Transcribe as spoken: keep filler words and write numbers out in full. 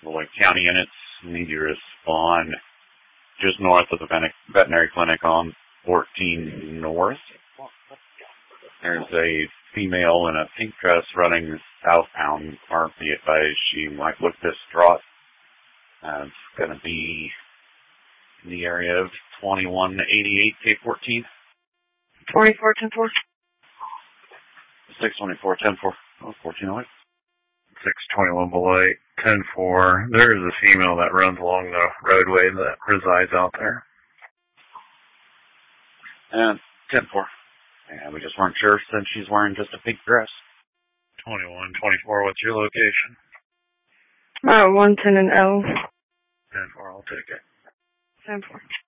the Lake County units need you to respond just north of the veterinary clinic on fourteen North. There's a female in a pink dress running southbound. Or be advised, she might look distraught. Uh, it's going to be in the area of twenty-one eighty-eight K fourteen. twenty-four ten four. six twenty-four ten four. Oh, fourteen oh eight. six twenty-one below eight, ten four. There is a female that runs along the roadway that resides out there. And ten four. Yeah, we just weren't sure since she's wearing just a pink dress. twenty-one twenty-four, what's your location? Uh, one ten and L. ten four, I'll take it. ten four.